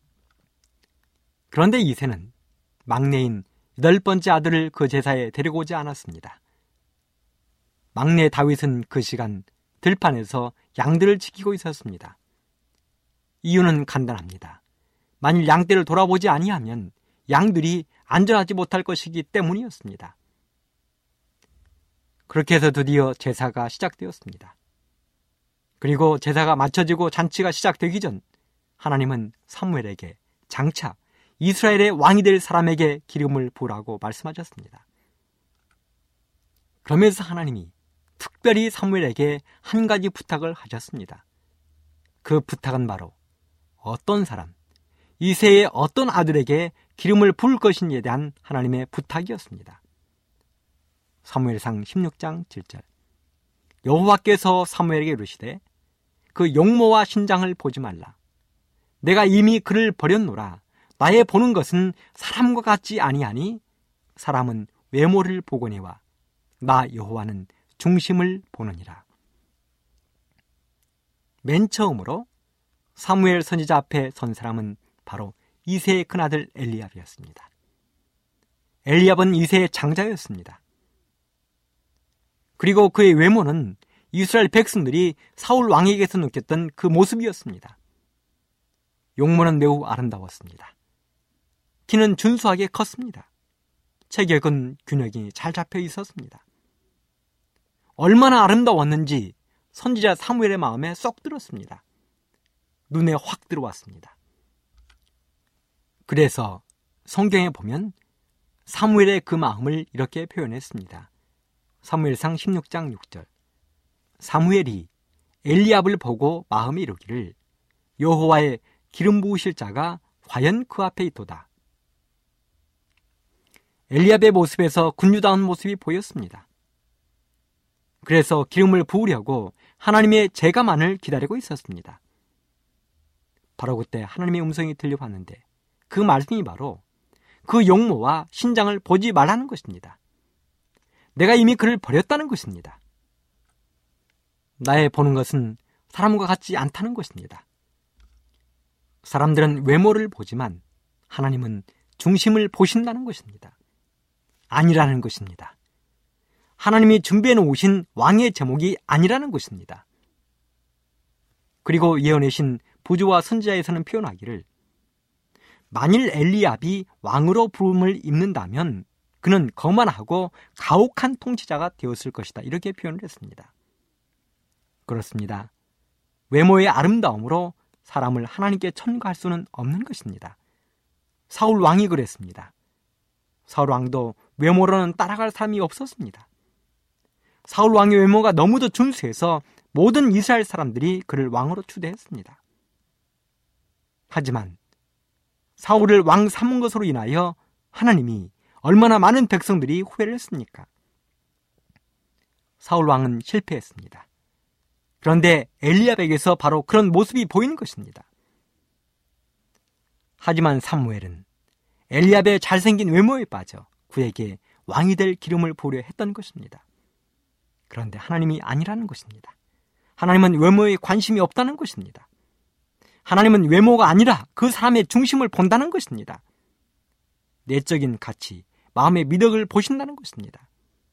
그런데 이새는 막내인 8번째 아들을 그 제사에 데리고 오지 않았습니다. 막내 다윗은 그 시간 들판에서 양들을 지키고 있었습니다. 이유는 간단합니다. 만일 양떼를 돌아보지 아니하면 양들이 안전하지 못할 것이기 때문이었습니다. 그렇게 해서 드디어 제사가 시작되었습니다. 그리고 제사가 마쳐지고 잔치가 시작되기 전 하나님은 사무엘에게 장차 이스라엘의 왕이 될 사람에게 기름을 부으라고 말씀하셨습니다. 그러면서 하나님이 특별히 사무엘에게 한 가지 부탁을 하셨습니다. 그 부탁은 바로 어떤 사람, 이새의 어떤 아들에게 기름을 부을 것인지에 대한 하나님의 부탁이었습니다. 사무엘상 16장 7절. 여호와께서 사무엘에게 이르시되 그 용모와 신장을 보지 말라. 내가 이미 그를 버렸노라. 나의 보는 것은 사람과 같지 아니하니 사람은 외모를 보거니와 나 여호와는 중심을 보느니라. 맨 처음으로 사무엘 선지자 앞에 선 사람은 바로 이새의 큰아들 엘리압이었습니다. 엘리압은 이새의 장자였습니다. 그리고 그의 외모는 이스라엘 백성들이 사울 왕에게서 느꼈던 그 모습이었습니다. 용모는 매우 아름다웠습니다. 키는 준수하게 컸습니다. 체격은 균형이 잘 잡혀 있었습니다. 얼마나 아름다웠는지 선지자 사무엘의 마음에 쏙 들었습니다. 눈에 확 들어왔습니다. 그래서 성경에 보면 사무엘의 그 마음을 이렇게 표현했습니다. 사무엘상 16장 6절. 사무엘이 엘리압을 보고 마음에 이르기를 여호와의 기름 부으실 자가 과연 그 앞에 있도다. 엘리압의 모습에서 군주다운 모습이 보였습니다. 그래서 기름을 부으려고 하나님의 제감안을 기다리고 있었습니다. 바로 그때 하나님의 음성이 들려왔는데 그 말씀이 바로 그 용모와 신장을 보지 말라는 것입니다. 내가 이미 그를 버렸다는 것입니다. 나의 보는 것은 사람과 같지 않다는 것입니다. 사람들은 외모를 보지만 하나님은 중심을 보신다는 것입니다. 아니라는 것입니다. 하나님이 준비해 놓으신 왕의 제목이 아니라는 것입니다. 그리고 예언하신 부조와 선지자에서는 표현하기를 만일 엘리압이 왕으로 부름을 입는다면 그는 거만하고 가혹한 통치자가 되었을 것이다. 이렇게 표현을 했습니다. 그렇습니다. 외모의 아름다움으로 사람을 하나님께 첨가할 수는 없는 것입니다. 사울 왕이 그랬습니다. 사울 왕도 외모로는 따라갈 사람이 없었습니다. 사울 왕의 외모가 너무도 준수해서 모든 이스라엘 사람들이 그를 왕으로 추대했습니다. 하지만 사울을 왕 삼은 것으로 인하여 하나님이 얼마나 많은 백성들이 후회를 했습니까? 사울 왕은 실패했습니다. 그런데 엘리압에게서 바로 그런 모습이 보이는 것입니다. 하지만 사무엘은 엘리압의 잘생긴 외모에 빠져 그에게 왕이 될 기름을 부으려 했던 것입니다. 그런데 하나님이 아니라는 것입니다. 하나님은 외모에 관심이 없다는 것입니다. 하나님은 외모가 아니라 그 사람의 중심을 본다는 것입니다. 내적인 가치, 마음의 미덕을 보신다는 것입니다.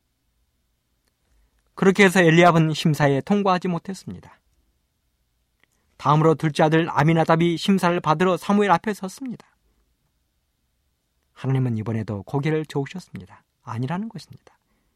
그렇게 해서 엘리압은 심사에 통과하지 못했습니다. 다음으로 둘째 아들 아미나답이 심사를 받으러 사무엘 앞에 섰습니다. 하나님은 이번에도 고개를 저으셨습니다. 아니라는 것입니다.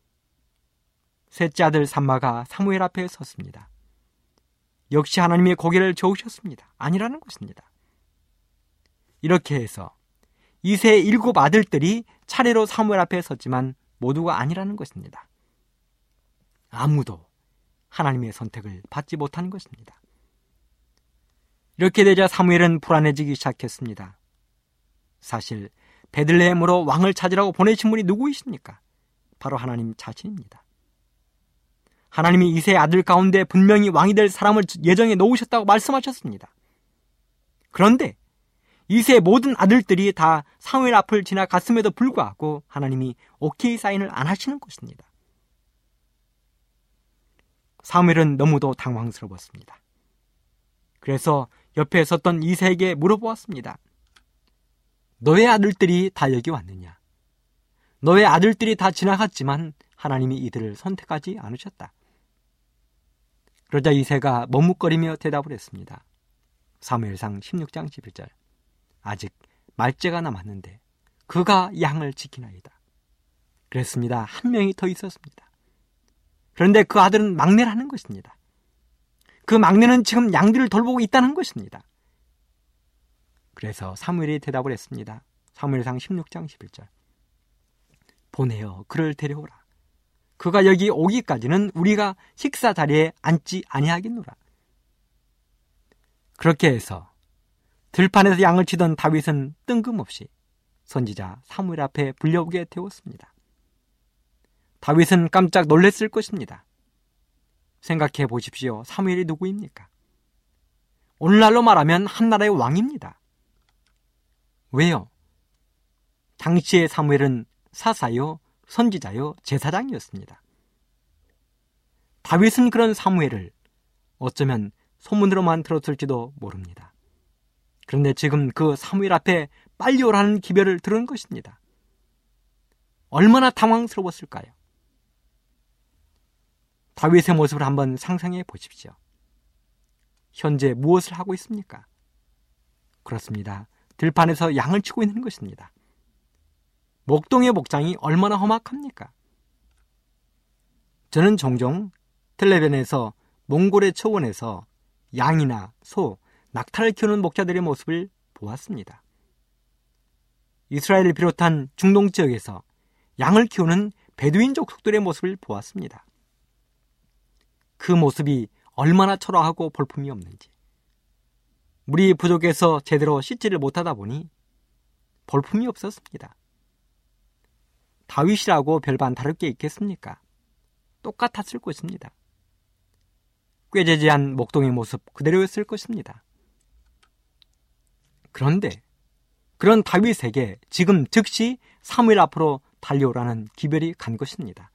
셋째 아들 삼마가 사무엘 앞에 섰습니다. 역시 하나님의 고개를 저으셨습니다. 아니라는 것입니다. 이렇게 해서 이세 7 아들들이 차례로 사무엘 앞에 섰지만 모두가 아니라는 것입니다. 아무도 하나님의 선택을 받지 못하는 것입니다. 이렇게 되자 사무엘은 불안해지기 시작했습니다. 사실 베들레헴으로 왕을 찾으라고 보내신 분이 누구이십니까? 바로 하나님 자신입니다. 하나님이 이세 아들 가운데 분명히 왕이 될 사람을 예정해 놓으셨다고 말씀하셨습니다. 그런데 이세 모든 아들들이 다 사무엘 앞을 지나갔음에도 불구하고 하나님이 오케이 사인을 안 하시는 것입니다. 사무엘은 너무도 당황스러웠습니다. 그래서 옆에 섰던 이세에게 물어보았습니다. 너의 아들들이 다 여기 왔느냐? 너의 아들들이 다 지나갔지만 하나님이 이들을 선택하지 않으셨다. 그러자 이세가 머뭇거리며 대답을 했습니다. 사무엘상 16장 11절. 아직 말째가 남았는데 그가 양을 지키나이다. 그랬습니다. 한 명이 더 있었습니다. 그런데 그 아들은 막내라는 것입니다. 그 막내는 지금 양들을 돌보고 있다는 것입니다. 그래서 사무엘이 대답을 했습니다. 사무엘상 16장 11절. 보내어 그를 데려오라. 그가 여기 오기까지는 우리가 식사 자리에 앉지 아니하겠노라. 그렇게 해서 들판에서 양을 치던 다윗은 뜬금없이 선지자 사무엘 앞에 불려오게 되었습니다. 다윗은 깜짝 놀랐을 것입니다. 생각해 보십시오. 사무엘이 누구입니까? 오늘날로 말하면 한 나라의 왕입니다. 왜요? 당시의 사무엘은 사사요, 선지자요, 제사장이었습니다. 다윗은 그런 사무엘을 어쩌면 소문으로만 들었을지도 모릅니다. 그런데 지금 그 사무엘 앞에 빨리 오라는 기별을 들은 것입니다. 얼마나 당황스러웠을까요? 다윗의 모습을 한번 상상해 보십시오. 현재 무엇을 하고 있습니까? 그렇습니다. 들판에서 양을 치고 있는 것입니다. 목동의 목장이 얼마나 험악합니까? 저는 종종 텔레비전에서 몽골의 초원에서 양이나 소, 낙타를 키우는 목자들의 모습을 보았습니다. 이스라엘을 비롯한 중동 지역에서 양을 키우는 베두인 족속들의 모습을 보았습니다. 그 모습이 얼마나 초라하고 볼품이 없는지, 물이 부족해서 제대로 씻지를 못하다 보니 볼품이 없었습니다. 다윗이라고 별반 다를 게 있겠습니까? 똑같았을 것입니다. 꾀재재한 목동의 모습 그대로였을 것입니다. 그런데 그런 다윗에게 지금 즉시 사무엘 앞으로 달려오라는 기별이 간 것입니다.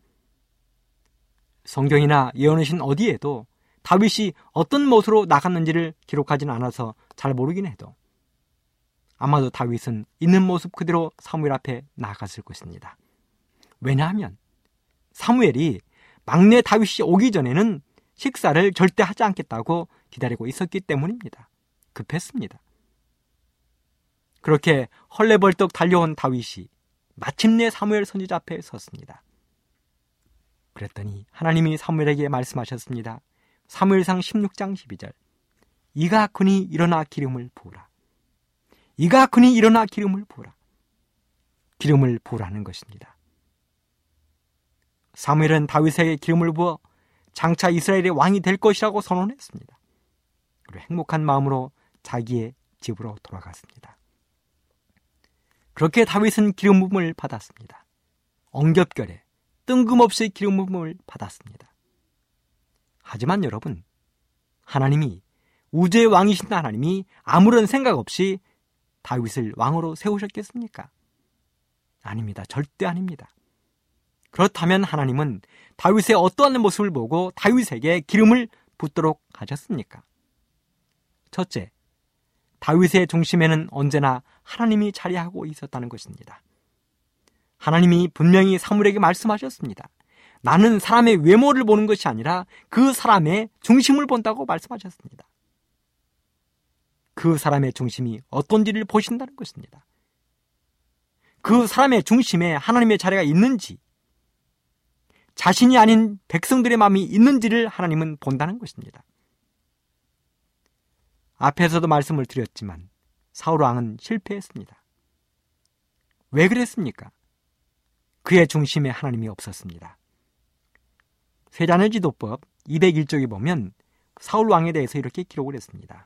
성경이나 예언하신 어디에도 다윗이 어떤 모습으로 나갔는지를 기록하진 않아서 잘 모르긴 해도 아마도 다윗은 있는 모습 그대로 사무엘 앞에 나아갔을 것입니다. 왜냐하면 사무엘이 막내 다윗이 오기 전에는 식사를 절대 하지 않겠다고 기다리고 있었기 때문입니다. 급했습니다. 그렇게 헐레벌떡 달려온 다윗이 마침내 사무엘 선지자 앞에 섰습니다. 그랬더니 하나님이 사무엘에게 말씀하셨습니다. 사무엘상 16장 12절. 이가 그니 일어나 기름을 부으라. 이가 그니 일어나 기름을 부으라. 기름을 부으라는 것입니다. 사무엘은 다윗에게 기름을 부어 장차 이스라엘의 왕이 될 것이라고 선언했습니다. 그리고 행복한 마음으로 자기의 집으로 돌아갔습니다. 그렇게 다윗은 기름 부음을 받았습니다. 엉겹결에 뜬금없이 기름 부음을 받았습니다. 하지만 여러분, 하나님이 우주의 왕이신 하나님이 아무런 생각 없이 다윗을 왕으로 세우셨겠습니까? 아닙니다. 절대 아닙니다. 그렇다면 하나님은 다윗의 어떠한 모습을 보고 다윗에게 기름을 붓도록 하셨습니까? 첫째, 다윗의 중심에는 언제나 하나님이 자리하고 있었다는 것입니다. 하나님이 분명히 사무엘에게 말씀하셨습니다. 나는 사람의 외모를 보는 것이 아니라 그 사람의 중심을 본다고 말씀하셨습니다. 그 사람의 중심이 어떤지를 보신다는 것입니다. 그 사람의 중심에 하나님의 자리가 있는지, 자신이 아닌 백성들의 마음이 있는지를 하나님은 본다는 것입니다. 앞에서도 말씀을 드렸지만 사울 왕은 실패했습니다. 왜 그랬습니까? 그의 중심에 하나님이 없었습니다. 세자녀지도법 201쪽에 보면 사울 왕에 대해서 이렇게 기록을 했습니다.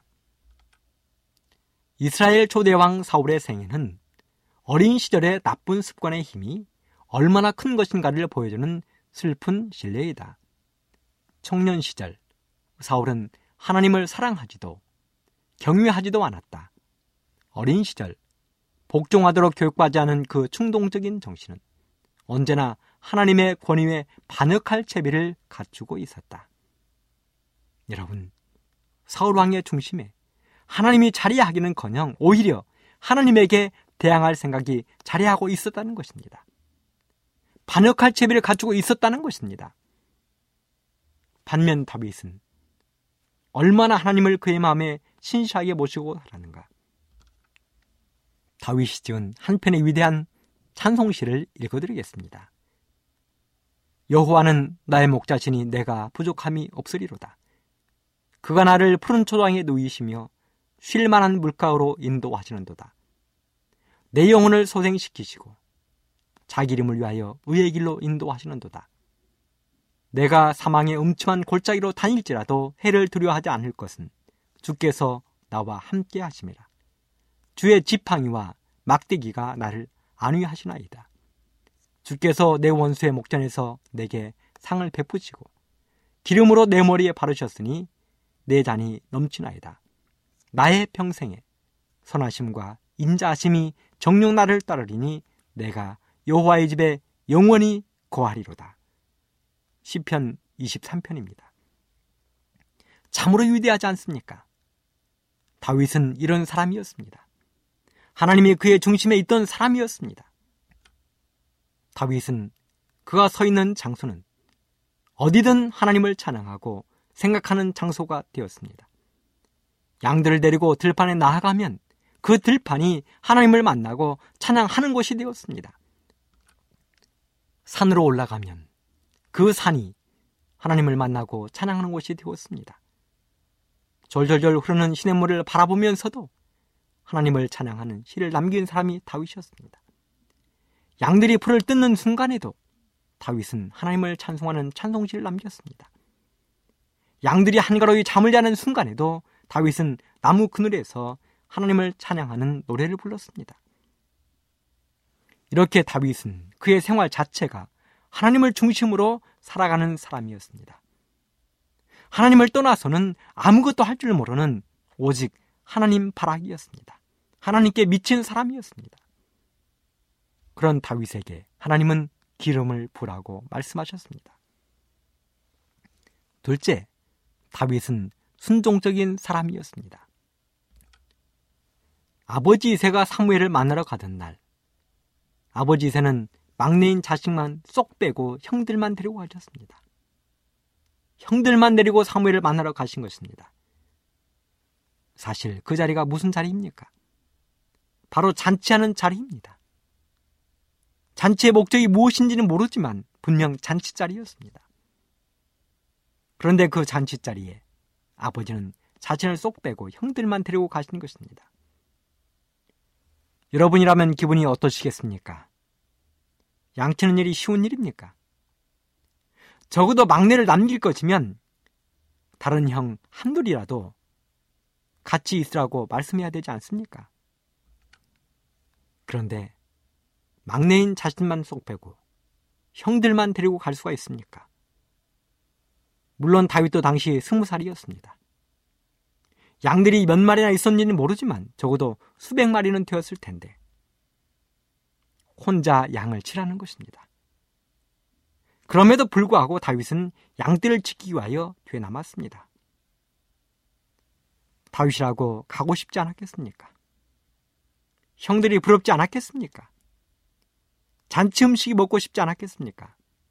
이스라엘 초대왕 사울의 생애는 어린 시절의 나쁜 습관의 힘이 얼마나 큰 것인가를 보여주는 슬픈 신뢰이다. 청년 시절 사울은 하나님을 사랑하지도 경외하지도 않았다. 어린 시절 복종하도록 교육받지 않은 그 충동적인 정신은 언제나 하나님의 권위에 반역할 채비를 갖추고 있었다. 여러분, 사울 왕의 중심에 하나님이 자리하기는커녕 오히려 하나님에게 대항할 생각이 자리하고 있었다는 것입니다. 반역할 채비를 갖추고 있었다는 것입니다. 반면 다윗은 얼마나 하나님을 그의 마음에 신실하게 모시고 살았는가. 다윗이 지은 한 편의 위대한 찬송시를 읽어드리겠습니다. 여호와는 나의 목자시니 내가 부족함이 없으리로다. 그가 나를 푸른 초장에 누이시며 쉴 만한 물가로 인도하시는도다. 내 영혼을 소생시키시고 자기 이름을 위하여 의의 길로 인도하시는도다. 내가 사망의 음침한 골짜기로 다닐지라도 해를 두려워하지 않을 것은 주께서 나와 함께 하심이라. 주의 지팡이와 막대기가 나를 안위하시나이다. 주께서 내 원수의 목전에서 내게 상을 베푸시고 기름으로 내 머리에 바르셨으니 내 잔이 넘치나이다. 나의 평생에 선하심과 인자하심이 정녕 나를 따르리니 내가 여호와의 집에 영원히 거하리로다. 시편 23편입니다. 참으로 위대하지 않습니까? 다윗은 이런 사람이었습니다. 하나님이 그의 중심에 있던 사람이었습니다. 다윗은 그가 서 있는 장소는 어디든 하나님을 찬양하고 생각하는 장소가 되었습니다. 양들을 데리고 들판에 나아가면 그 들판이 하나님을 만나고 찬양하는 곳이 되었습니다. 산으로 올라가면 그 산이 하나님을 만나고 찬양하는 곳이 되었습니다. 졸졸졸 흐르는 시냇물을 바라보면서도 하나님을 찬양하는 시를 남긴 사람이 다윗이었습니다. 양들이 풀을 뜯는 순간에도 다윗은 하나님을 찬송하는 찬송시를 남겼습니다. 양들이 한가로이 잠을 자는 순간에도 다윗은 나무 그늘에서 하나님을 찬양하는 노래를 불렀습니다. 이렇게 다윗은 그의 생활 자체가 하나님을 중심으로 살아가는 사람이었습니다. 하나님을 떠나서는 아무것도 할 줄 모르는 오직 하나님 바라기였습니다. 하나님께 미친 사람이었습니다. 그런 다윗에게 하나님은 기름을 부으라고 말씀하셨습니다. 둘째, 다윗은 순종적인 사람이었습니다. 아버지 이새가 사무엘을 만나러 가던 날, 아버지 이새는 막내인 자식만 쏙 빼고 형들만 데리고 가셨습니다. 형들만 데리고 사무엘을 만나러 가신 것입니다. 사실 그 자리가 무슨 자리입니까? 바로 잔치하는 자리입니다. 잔치의 목적이 무엇인지는 모르지만 분명 잔치 자리였습니다. 그런데 그 잔치 자리에 아버지는 자신을 쏙 빼고 형들만 데리고 가신 것입니다. 여러분이라면 기분이 어떠시겠습니까? 양치는 일이 쉬운 일입니까? 적어도 막내를 남길 것이면 다른 형 한둘이라도 같이 있으라고 말씀해야 되지 않습니까? 그런데 막내인 자신만 쏙 빼고 형들만 데리고 갈 수가 있습니까? 물론 다윗도 당시 20살이었습니다. 양들이 몇 마리나 있었는지는 모르지만 적어도 수백 마리는 되었을 텐데 혼자 양을 치라는 것입니다. 그럼에도 불구하고 다윗은 양떼를 지키기 위하여 뒤에 남았습니다. 다윗이라고 가고 싶지 않았겠습니까? 형들이 부럽지 않았겠습니까? 잔치 음식이 먹고 싶지 않았겠습니까?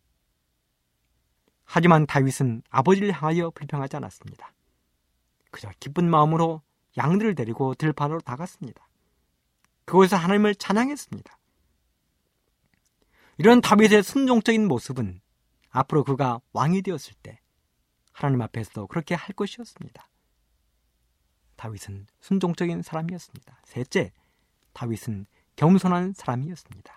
하지만 다윗은 아버지를 향하여 불평하지 않았습니다. 그저 기쁜 마음으로 양들을 데리고 들판으로 나갔습니다. 그곳에서 하나님을 찬양했습니다. 이런 다윗의 순종적인 모습은 앞으로 그가 왕이 되었을 때 하나님 앞에서도 그렇게 할 것이었습니다. 다윗은 순종적인 사람이었습니다. 셋째, 다윗은 겸손한 사람이었습니다.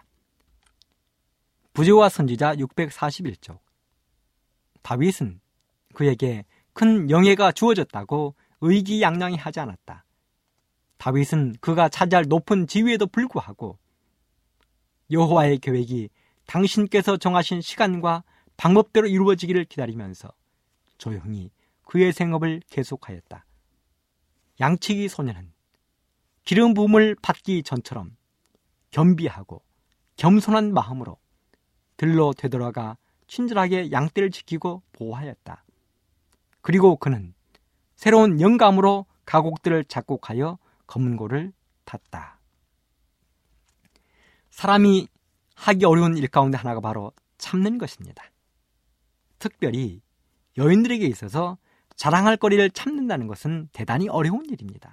부제와 선지자 641쪽. 다윗은 그에게 큰 영예가 주어졌다고 의기양양히 하지 않았다. 다윗은 그가 차지할 높은 지위에도 불구하고 여호와의 계획이 당신께서 정하신 시간과 방법대로 이루어지기를 기다리면서 조용히 그의 생업을 계속하였다. 양치기 소년은 기름 부음을 받기 전처럼 겸비하고 겸손한 마음으로 들로 되돌아가 친절하게 양떼를 지키고 보호하였다. 그리고 그는 새로운 영감으로 가곡들을 작곡하여 검은고를 탔다. 사람이 하기 어려운 일 가운데 하나가 바로 참는 것입니다. 특별히 여인들에게 있어서 자랑할 거리를 참는다는 것은 대단히 어려운 일입니다.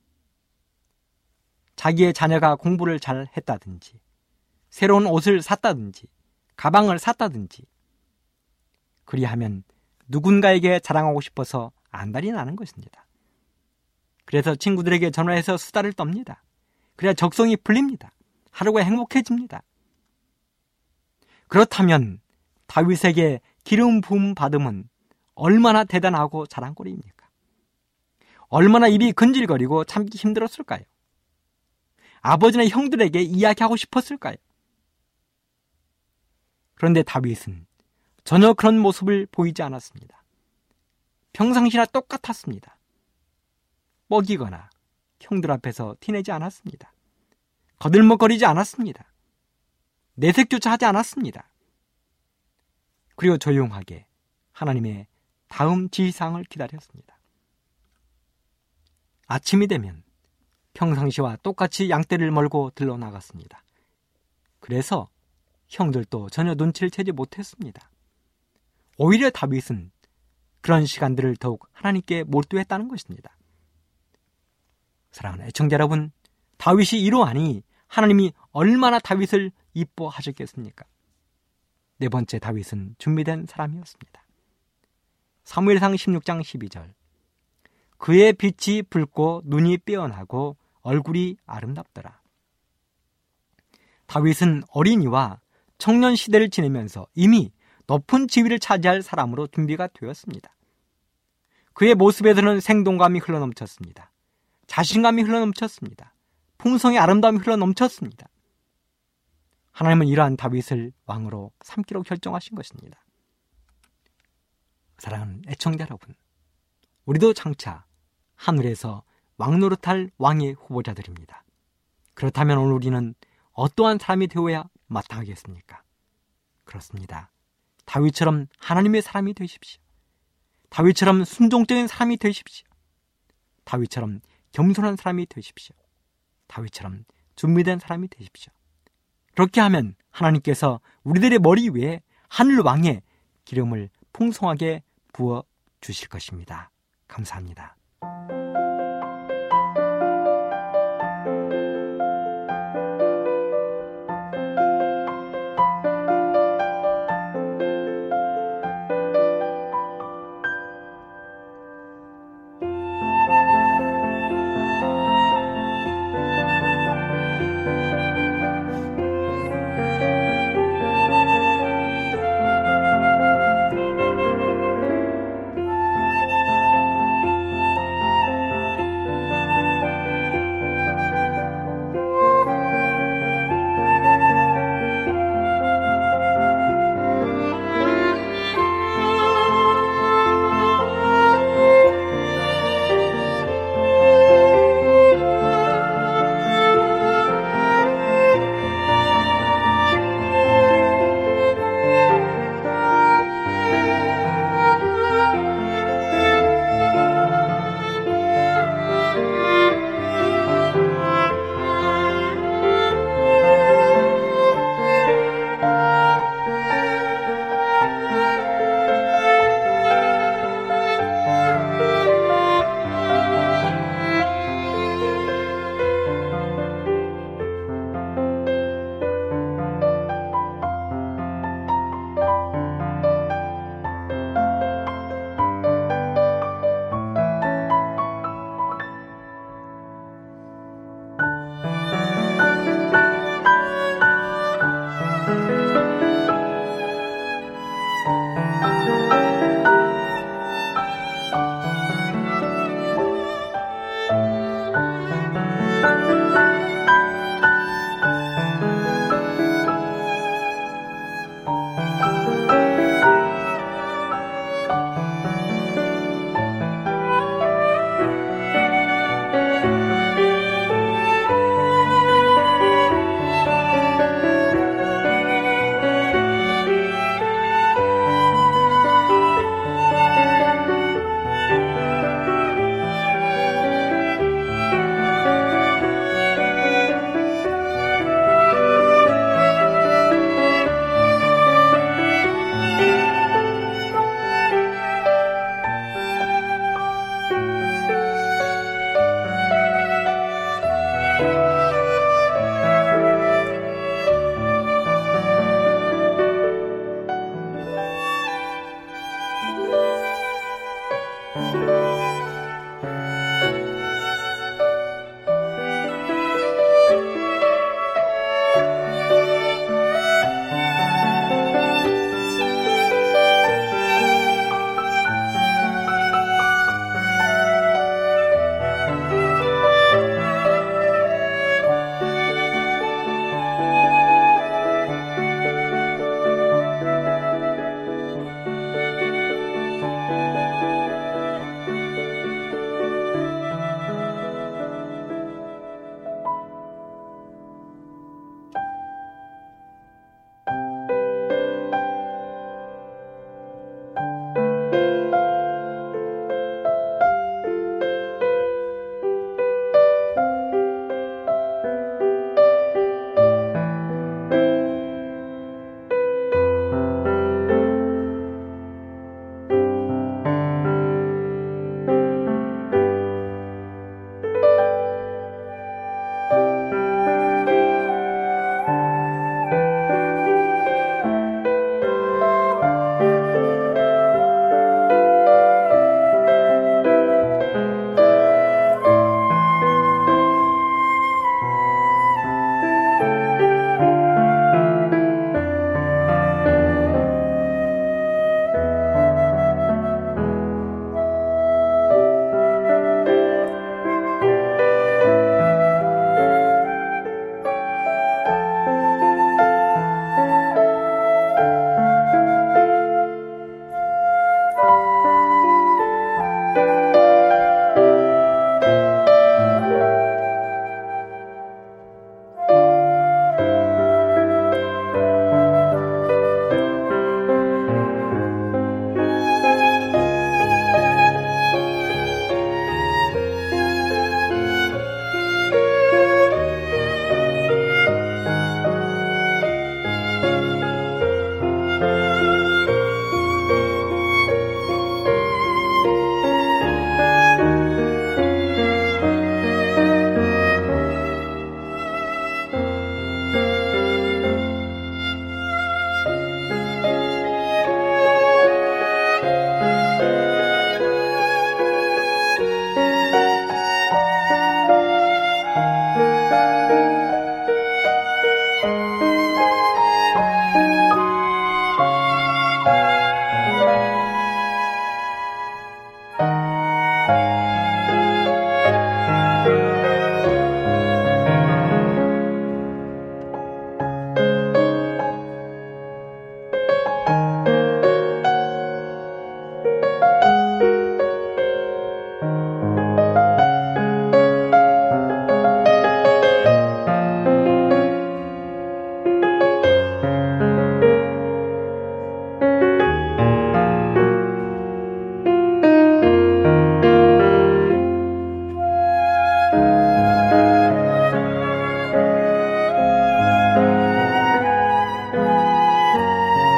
자기의 자녀가 공부를 잘 했다든지, 새로운 옷을 샀다든지, 가방을 샀다든지, 그리하면 누군가에게 자랑하고 싶어서 안달이 나는 것입니다. 그래서 친구들에게 전화해서 수다를 떱니다. 그래야 적성이 풀립니다. 하루가 행복해집니다. 그렇다면 다윗에게 기름 부음 받음은 얼마나 대단하고 자랑거리입니까? 얼마나 입이 근질거리고 참기 힘들었을까요? 아버지나 형들에게 이야기하고 싶었을까요? 그런데 다윗은 전혀 그런 모습을 보이지 않았습니다. 평상시나 똑같았습니다. 먹이거나 형들 앞에서 티내지 않았습니다. 거들먹거리지 않았습니다. 내색조차 하지 않았습니다. 그리고 조용하게 하나님의 다음 지시사항을 기다렸습니다. 아침이 되면 평상시와 똑같이 양떼를 몰고 들러 나갔습니다. 그래서 형들도 전혀 눈치를 채지 못했습니다. 오히려 다윗은 그런 시간들을 더욱 하나님께 몰두했다는 것입니다. 사랑하는 애청자 여러분, 다윗이 이러하니 하나님이 얼마나 다윗을 이뻐하셨겠습니까? 네 번째, 다윗은 준비된 사람이었습니다. 사무엘상 16장 12절. 그의 빛이 붉고 눈이 빼어나고 얼굴이 아름답더라. 다윗은 어린이와 청년 시대를 지내면서 이미 높은 지위를 차지할 사람으로 준비가 되었습니다. 그의 모습에서는 생동감이 흘러넘쳤습니다. 자신감이 흘러넘쳤습니다. 풍성의 아름다움이 흘러넘쳤습니다. 하나님은 이러한 다윗을 왕으로 삼기로 결정하신 것입니다. 사랑하는 애청자 여러분, 우리도 장차 하늘에서 왕 노릇할 왕의 후보자들입니다. 그렇다면 오늘 우리는 어떠한 사람이 되어야 마땅하겠습니까? 그렇습니다. 다윗처럼 하나님의 사람이 되십시오. 다윗처럼 순종적인 사람이 되십시오. 다윗처럼 겸손한 사람이 되십시오. 다윗처럼 준비된 사람이 되십시오. 그렇게 하면 하나님께서 우리들의 머리 위에 하늘 왕의 기름을 풍성하게 부어 주실 것입니다. 감사합니다.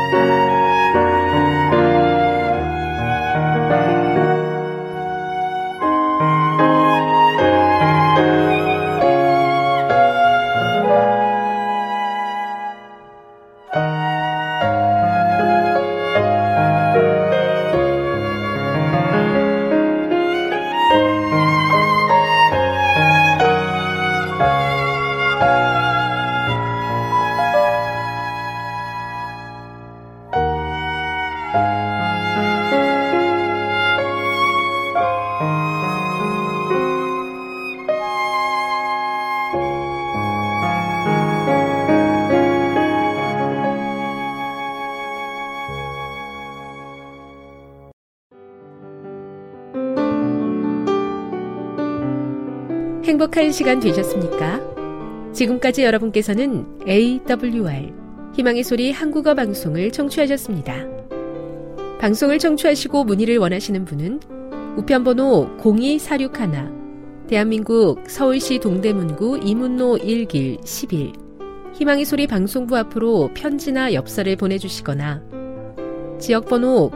행복한 시간 되셨습니까? 지금까지 여러분께서는 AWR 희망의 소리 한국어 방송을 청취하셨습니다. 방송을 청취하시고 문의를 원하시는 분은 우편번호 02461 대한민국 서울시 동대문구 이문로 1길 11 희망의 소리 방송부 앞으로 편지나 엽서를 보내주시거나 지역번호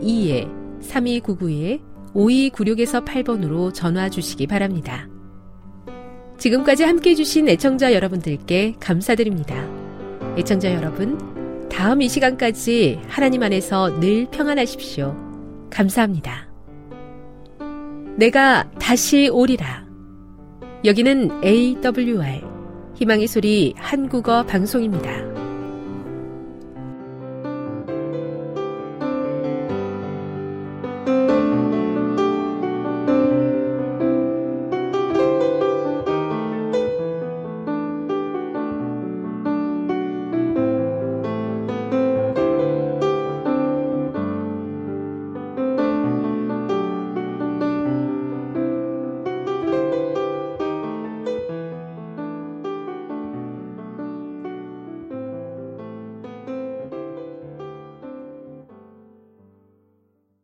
02-3299-5296에서 8번으로 전화 주시기 바랍니다. 지금까지 함께해 주신 애청자 여러분들께 감사드립니다. 애청자 여러분, 다음 이 시간까지 하나님 안에서 늘 평안하십시오. 감사합니다. 내가 다시 오리라. 여기는 AWR 희망의 소리 한국어 방송입니다.